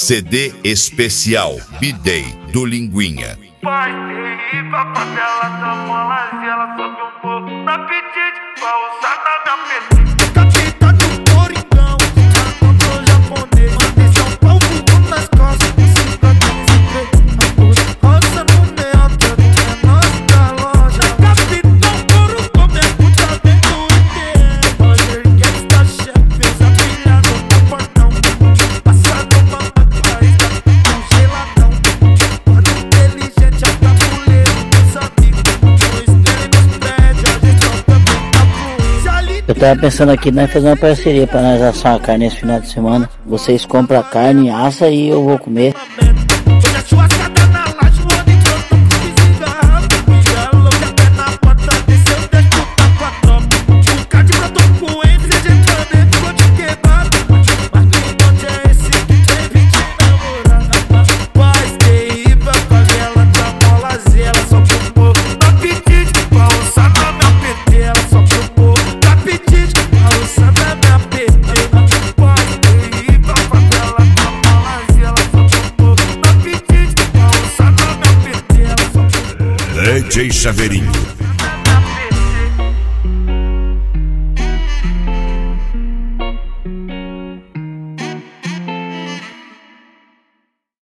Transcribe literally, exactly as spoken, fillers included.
C D especial B-Day do Linguinha. Vai ter ir pra favela da mola, ela sobe um pouco na pedite, pra usar na minha pedite. Capita do Coringão, já contou japonês, mandei São Paulo voando nas costas, cinco a quinze vezes, roça no neutro, é nós da loja. Capitão Couro, come a puta dentro do I T. Roger Gangsta, chefe, fez a filha do portão, passado uma atrás da congeladão. Mano inteligente, alta mulher, meus amigos, dois dele nos prédios, a gente só também tá fluindo. Eu tava pensando aqui, nós fazer uma parceria pra nós assar uma carne esse final de semana. Vocês compram a carne, assa e eu vou comer. Hoje a churrascada na laje, o ano entrou, tô com quinze garrafas. Miguel louco até na porta, desceu, deixa puta com a tropa. O card brotou com ele, seja entrando, ele ficou de quebrado. Mas que bonde é esse que tem vinte namoradas? Paz terrível, favela da mola, ela só pro povo. Na pedite, pra alçar na minha P T, ela só pro povo. Na pedite, pra alçar na minha P T. Paz terrível, favela da mola, ela só pro povo. Na pedite, pra alçar na minha P T, ela só pro povo. D J Chaveirinho.